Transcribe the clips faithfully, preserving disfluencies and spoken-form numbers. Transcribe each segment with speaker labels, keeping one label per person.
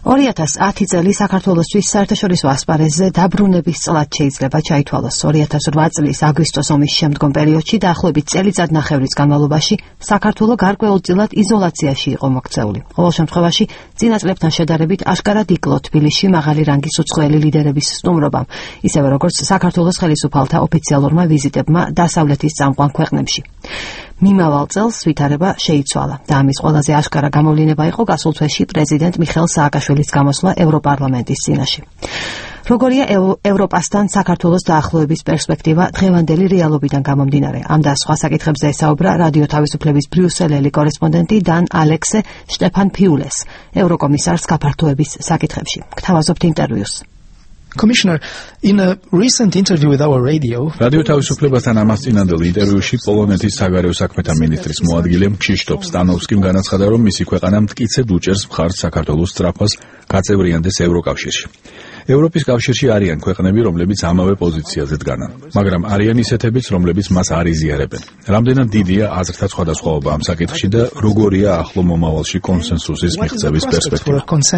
Speaker 1: ორი ათას ათი წელი საქართველოსთვის საერთაშორისო ასპარეზზე დაბრუნების წლად შეიძლება ჩაითვალოს. ორი ათას რვა წლის აგვისტოს ომის შემდგომ პერიოდში დაახლოებით წელიწადნახევრის განმავლობაში საქართველო გარკვეულწილად იზოლაციაში იყო მოქცეული. ყოველ შემთხვევაში წინა წლებთან შედარებით აშკარად იკლო თბილისში მაღალი რანგის უცხოელი ლიდერების სტუმრობამ, ისევე როგორც საქართველოს ხელისუფალთა ოფიციალურმა ვიზიტებმა დასავლეთის წამყვან ქვეყნებში. მიმავალ წელს ვითარება შეიცვალა და ამის ყველაზე აშკარა გამოვლინება იყო გასულ თვეში პრეზიდენტ მიხეილ სააკაშვილის გამოსვლა ევროპარლამენტის წინაშე. როგორია ევროპასთან საქართველოს დაახლოების პერსპექტივა დღევანდელი რეალობიდან გამომდინარე? ამ და სხვა საკითხებზე ესაუბრა რადიო თავისუფლების ბრიუსელელი კორესპონდენტი დან ალექსე შტეფან ფიულეს, ევროკომისარს გაფართოების საკითხებში. გთავაზობთ ინტერვიუს.
Speaker 2: Commissioner, in a recent interview with our radio,
Speaker 3: რადიო თავისუფლებასთან ამას წინანდელ ინტერვიუში პოლონეთის საგარეო საქმეთა მინისტრის მოადგილე ქშიშტოფ სტანოვსკიმ განაცხადა, რომ მისი ქვეყანა მტკიცედ უჭერს მხარს საქართველოს სწრაფას გაწევრიანდეს ევროკავშირში. ევროპის კავშირში არიან ქვეყნები, რომლებიც ამავე პოზიციაზე დგანან, მაგრამ არიან ისეთებიც, რომლებიც მას არ იზიარებენ. რამდენად დიდია აზრთა სხვადასხვაობა ამ საკითხში და როგორია ახლო მომავალში კონსენსუსის მიღწევის პერსპექტივა?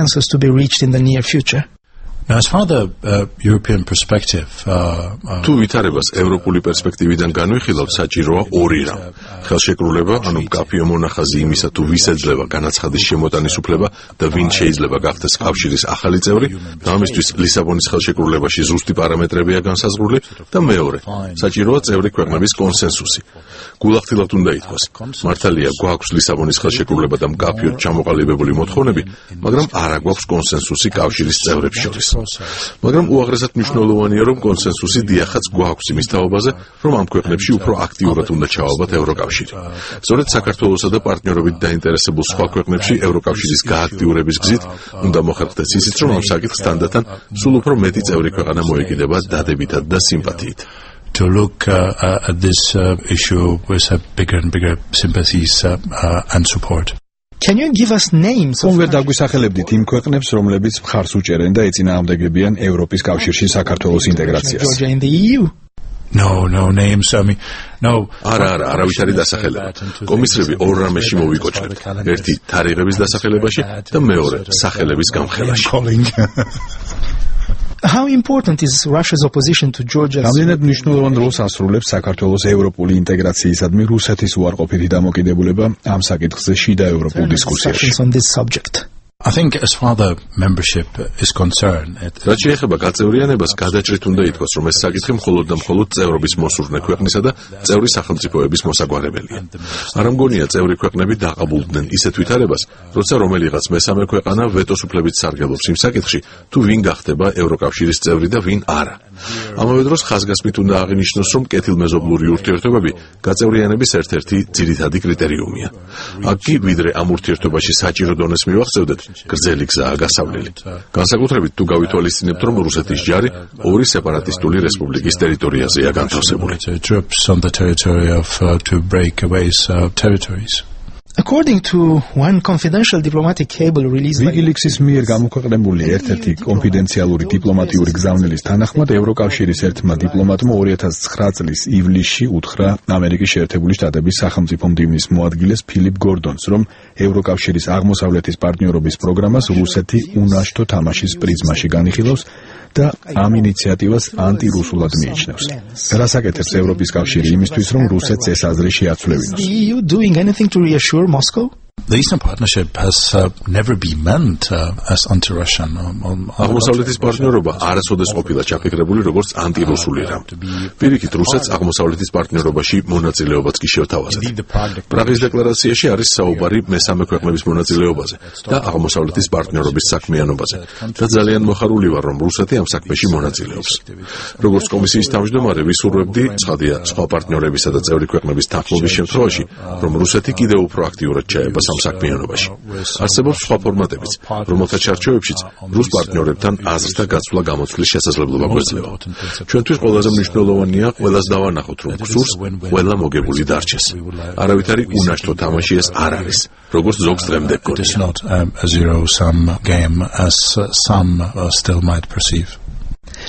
Speaker 4: Now, as far as the uh, European perspective, uh, uh,
Speaker 5: თუ ვითარებას ევროპული პერსპექტივიდან განვიხილავთ, საჭიროა ორი რამ. ხელშეკრულება, ანუ მკაფიო მონახაზი იმისა, თუ ვის ეძლევა განაცხადის შემოტანის უფლება და ვინ შეიძლება გახდეს კავშირის ახალი წევრი, და ამისთვის ლისაბონის ხელშეკრულებაში ზუსტი პარამეტრებია განსაზღვრული, და მეორე, საჭიროა წევრი ქვეყნების კონსენსუსი. გულახდილად უნდა ითქვას, მართალია გვაქვს ლისაბონის ხელშეკრულება და მკაფიოდ ჩამოყალიბებული მოთხოვნები, მაგრამ არ აგვაქვს კონსენსუსი კავშირის წევრებს შორის. მაგრამ უაღრესად მნიშვნელოვანია, რომ კონსენსუსი დიახაც გვაქვს იმის თაობაზე, რომ ამ ქვეყნებში უფრო აქტიურად უნდა ჩავალბათ ევროკავშირი. სწორედ საქართველოსა და პარტნიორობით დაინტერესებულ სხვა ქვეყნებში ევროკავშირის გააქტიურების გზით უნდა მოხერხდეს ისიც, რომ ამ საკითხს თანდათან სულ უფრო მეტი წევრი ქვეყანა მოეკიდება დადებითად და სიმპათიით.
Speaker 4: To look uh, at this uh, issue with a bigger and bigger sympathies uh, uh, and support.
Speaker 2: Can you give us names?
Speaker 3: Კონკრეტ დაგვისახელებდით იმ ქვეყნებს, რომლებიც მხარს უჭერენ და ეწინააღმდეგებიან ევროპის კავშირში საქართველოს ინტეგრაციას.
Speaker 2: Georgia in the E U.
Speaker 4: No, no names. I mean, no.
Speaker 5: არა, არა, არავის არის დასახელება. კომისრები ორ რამეში მოვიკოჩნებთ. ერთი თარიღების დასახელებაში და მეორე სახელების გამხელაში.
Speaker 2: How important is Russia's opposition to Georgia's?
Speaker 3: რამდენად მნიშვნელოვან როლს ასრულებს საქართველოს ევროპული ინტეგრაციისადმი რუსეთის უარყოფითი დამოკიდებულება ამ საკითხზე შიდა ევროპულ დისკუსიაში?
Speaker 2: On this subject.
Speaker 4: I think as far as the membership is concerned,
Speaker 5: რაც შეეხება გაწევრიანებას, გადაჭრით უნდა ითქვას, რომ ეს საკითხი მხოლოდ და მხოლოდ წევრობის მოსურნე ქვეყნისა და წევრი სახელმწიფოების მოსაგვარებელია. არ მგონია წევრი ქვეყნები დაყაბულდნენ ისეთ ვითარებას, როცა რომელიღაც მესამე ქვეყანა ვეტოს უფლებით სარგებლობს იმ საკითხში, თუ ვინ გახდება ევროკავშირის წევრი და ვინ არა. ამავე დროს ხაზგასმით უნდა აღინიშნოს, რომ კეთილმეზობლური ურთიერთობები გაწევრიანების ერთ-ერთი ძირითადი კრიტერიუმია. აქ კი ვიდრე ამ ურთიერთობაში საჭირო დონეს მივახცევდეთ, გრძელი გზაა გასავლელი. განსაკუთრებით თუ გავითვალისწინებთ, რომ რუსეთის ჯარი ორი სეპარატისტული რესპუბლიკის ტერიტორიაზეა განთავსებული.
Speaker 2: According to one confidential diplomatic cable released by
Speaker 3: WikiLeaks-ის მიერ გამოქვეყნებული ერთ-ერთი კონფიდენციალური დიპლომატიური გზავნილის თანახმად, ევროკავშირის ერთმა დიპლომატმა ორი ათას ცხრა წლის ივლისში უთხრა ამერიკის შეერთებული შტატების სახელმწიფო მდივნის მოადგილეს ფილიპ გორდონს, რომ ევროკავშირის აღმოსავლეთის პარტნიორობის პროგრამას რუსეთი უნაშტო თამაშის პრიზმაში განიხილავს და ამ ინიციატივას ანტირუსულად მიიჩნევს. რასაკეთებს ევროპის კავშირი იმისთვის, რომ რუსეთს ეს აზრი შეაცვლევინოს?
Speaker 2: the E U doing anything to reassure Moscow?
Speaker 4: The Eastern Partnership has uh, never been meant uh, as anti-Russian.
Speaker 5: აღმოსავლეთის პარტნიორობა არასოდეს ყოფილა ჩაფიქრებული როგორც ანტირუსული რამ. პირიქით, რუსეთს აღმოსავლეთის პარტნიორობაში მონაწილეობაც კი შევთავაზეთ. პრაღის დეკლარაციაში არის საუბარი მესამე ქვეყნების მონაწილეობაზე და აღმოსავლეთის პარტნიორობის საქმიანობაზე და ძალიან მოხარული ვარ, რომ რუსეთი ამ საქმეში მონაწილეობს. როგორც კომისიის თავმჯდომარე ვისურვებდი, ცხადია, სხვა პარტნიორებისა და წევრი ქვეყნების თანხმობის შემთხვევაში, რომ რუსეთი კიდევ უფრო აქტიურად ჩაება ამ საქმიანობაში. არსებობს სხვა ფორმატებიც, რომელთა ჩარჩოებშიც რუს პარტნიორებთან აზრთა გაცვლა გამოცვლის შესაძლებლობა გვეძლება. ჩვენთვის ყველაზე მნიშვნელოვანია ყველას დავანახოთ, რომ გსურს ყველა მოგებული დარჩეს. არავითარი უნაშტო თამაში ეს არ არის, როგორც ზოგს დღემდე გქონია.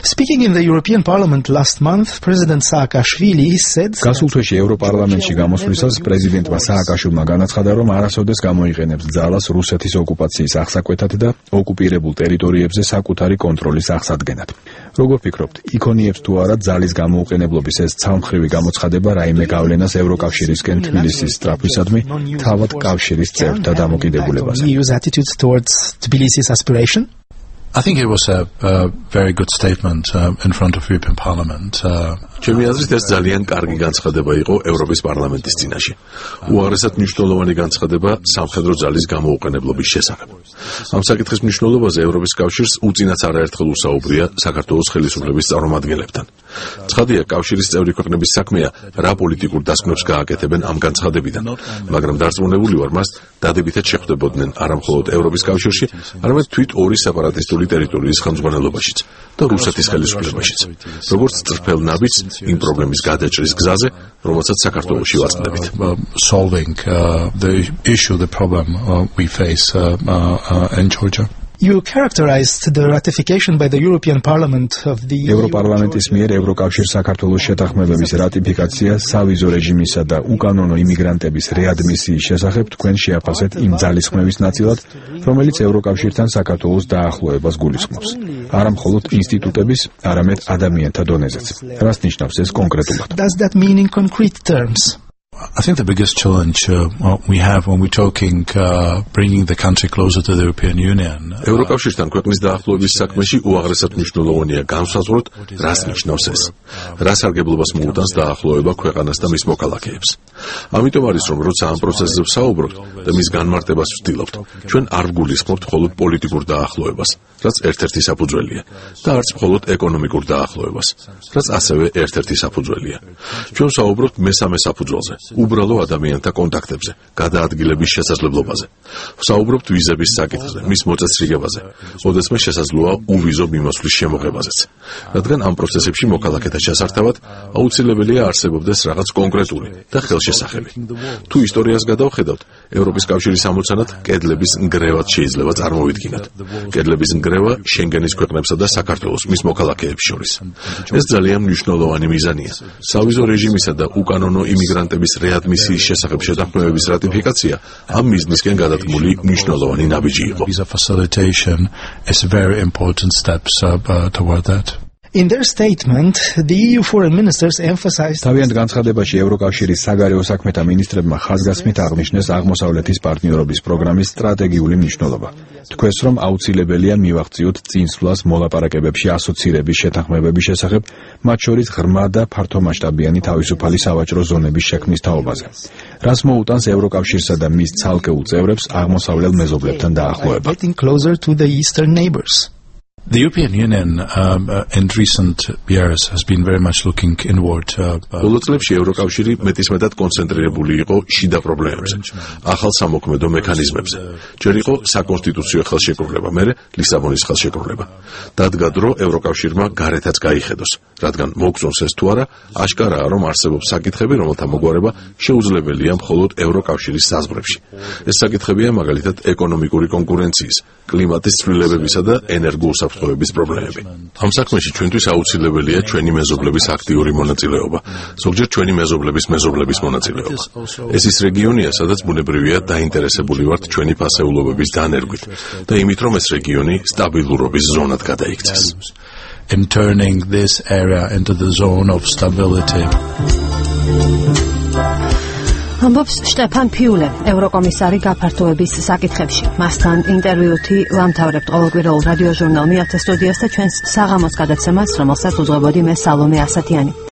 Speaker 2: Speaking in the European Parliament last month, President Saakashvili said
Speaker 3: გასულ თვეში ევროპარლამენტში გამოსვლისას პრეზიდენტმა სააკაშვილმა განაცხადა, რომ არასოდეს გამოიყენებს ძალას რუსეთის ოკუპაციის აღსაკვეთად და ოკუპირებულ ტერიტორიებზე საკუთარი კონტროლის აღსადგენად. Როგორ ფიქრობთ, იქონიებს თუ არა ძალის გამოუყენებლობის ეს ცალმხრივი გამოცხადება რაიმე გავლენას ევროკავშირისკენ თბილისის სწრაფვისადმი თავად კავშირის წევრთა დამოკიდებულებაზე?
Speaker 2: E U's attitude towards Tbilisi's aspiration?
Speaker 4: I think it was a, a very good statement uh, in front of European Parliament.
Speaker 5: ჩემი აზრით ეს ძალიან კარგი განცხადება იყო ევროპის პარლამენტის წინაშე. უაღრესად მნიშვნელოვანი განცხადება სამხედრო ძალის გამოუყენებლობის შესახებ. ამ საკითხის მნიშვნელობაზე ევროპის კავშირს უწინაც არაერთხელ უსაუბრია საქართველოს ხელისუფლების წარმომადგენლებთან. ცხადია, კავშირის წევრი ქვეყნების საქმეა, რა პოლიტიკურ დასკვნებს გააკეთებენ ამ განცხადებიდან, მაგრამ დარწმუნებული ვარ, მას დადებითად შეხვდებოდნენ არა მხოლოდ ევროპის კავშირში, არამედ თვით ორი სეპარატისტული ტერიტორიის ხელმძღვანელობაშიც და რუსეთის ხელისუფლებაშიც. როგორც წრფელ ნაბიჯს იმ პრობლემის გადაჭრის გზაზე, რომელსაც საქართველოში ვაწყდებით.
Speaker 4: Solving uh, the issue, the problem uh, we face uh, uh, in Georgia.
Speaker 2: You characterized the ratification by the European Parliament of the
Speaker 3: ევროპარლამენტის მიერ ევროკავშირ საქართველოს შეთანხმებების რატიფიკაცია სავიზო რეჟიმისა და უკანონო იმიგრანტების რეადმისიის შესახებ თქვენ შეაფასეთ იმ ძალისხმევის ნაწილად, რომელიც ევროკავშირთან საქართველოს დაახლოებას გულისხმობს. არა მხოლოდ ინსტიტუტების, არამედ ადამიანთა დონეზეც. რას ნიშნავს ეს კონკრეტულად?
Speaker 2: Does that mean in concrete terms?
Speaker 4: I think the biggest challenge uh, we have when we're talking uh, bringing the country closer to the European Union.
Speaker 5: ევროკავშირთან ქვეყნის დაახლოების საქმეში უაღრესად მნიშვნელოვანია განსაზღვროთ, რას ნიშნავს ეს. რა სარგებლობას მოუტანს დაახლოება ქვეყანას და მის მოქალაქეებს. ამიტომ არის, რომ როცა ამ პროცესზე ვსაუბრობთ და მის განმარტებას ვცდილობთ, ჩვენ არ ვგულისხმობთ მხოლოდ პოლიტიკურ დაახლოებას, რაც ერთ-ერთი საფუძველია, და არც მხოლოდ ეკონომიკურ დაახლოებას, რაც ასევე ერთ-ერთი საფუძველია. ჩვენ ვსაუბრობთ მესამე საფუძველზე. უბრალო ადამიანთა კონტაქტებზე, გადაადგილების შესაძლებლობაზე. ვსაუბრობთ ვიზების საკითხზე, მის მოწესრიგებაზე, ოდესმე შესაძლოა უვიზო მიმოსვლის შემოღებაზეც. რადგან ამ პროცესებში მოქალაქეთა ჩასართავად აუცილებელია არსებობდეს რაღაც კონკრეტული და ხელშესახები. თუ ისტორიას გადავხედავთ, ევროპის კავშირის ამოცანად კედლების ნგრევად შეიძლება წარმოვიდგინოთ. კედლების ნგრევა შენგენის ქვეყნებსა და საქართველოს მის მოქალაქეებს შორის. ეს ძალიან მნიშვნელოვანი მიზანია. სავიზო რეჟიმისა და უკანონო იმიგრანტების რეადმისიის შესახებ შეთანხმებების რატიფიკაცია ამ მიზნისკენ გადადგმული მნიშვნელოვანი ნაბიჯი იყო.
Speaker 4: Visa facilitation is a very important steps uh, uh, toward that.
Speaker 2: In their statement, the E U foreign ministers emphasized
Speaker 3: თავიანთ განცხადებაში ევროკავშირის საგარეო საქმეთა მინისტრებმა ხაზგასმით აღნიშნეს აღმოსავლეთის პარტნიორობის პროგრამის სტრატეგიული მნიშვნელობა. თქვენს, რომ აუცილებელია მივაღწიოთ წინსვლას მოლაპარაკებებში ასოცირების შეთანხმებების შესახებ, მათ შორის ღრმა და ფართომასშტაბიანი თავისუფალი სავაჭრო ზონების შექმნის თაობაზე. რას მოუტანს ევროკავშირსა და მის ცალკეულ წევრებს აღმოსავლელ მეზობლებთან დაახლოება?
Speaker 2: getting closer to the eastern neighbors.
Speaker 4: The European Union um, uh, in recent years has been very much looking inward.
Speaker 5: ბოლო წლებში ევროკავშირი მეტისმეტად კონცენტრირებული იყო შიდა პრობლემებზე, ახალ სამოქმედო მექანიზმებზე. ჯერ იყო საკონსტიტუციო ხელშეკრულება, მერე ლისაბონის ხელშეკრულება. დადგა დრო ევროკავშირმა გარეთაც გაიხედოს, რადგან მოგწონს ეს თუ არა, აშკარაა, რომ არსებობს საკითხები, რომელთა მოგვარება შეუძლებელია მხოლოდ ევროკავშირის საზღვრებში. ეს საკითხებია მაგალითად ეკონომიკური კონკურენციის, კლიმატის ცვლილებებისა და ენერგოუსაფრთხოების პრობლემები. ამ საქმეში ჩვენთვის აუცილებელია ჩვენი მეზობლების აქტიური მონაწილეობა, ზოგჯერ ჩვენი მეზობლების მეზობლების მონაწილეობა. ეს ის რეგიონია, სადაც ბუნებრივია დაინტერესებული ვართ ჩვენი ფასეულობების დანერგვით და იმით, რომ ეს რეგიონი სტაბილურობის ზონად გადაიქცეს.
Speaker 4: In turning this area into the zone of stability.
Speaker 1: ამბობს შტეფან ფიულე, ევროკომისარი გაფართოების საკითხებში. მასთან ინტერვიუთი ვამთავრებთ ყოველკვირეულ რადიო ჟურნალ მეათე სტუდიას და ჩვენს საღამოს გადაცემას, რომელსაც უძღვებოდი მე სალომე ასათიანი.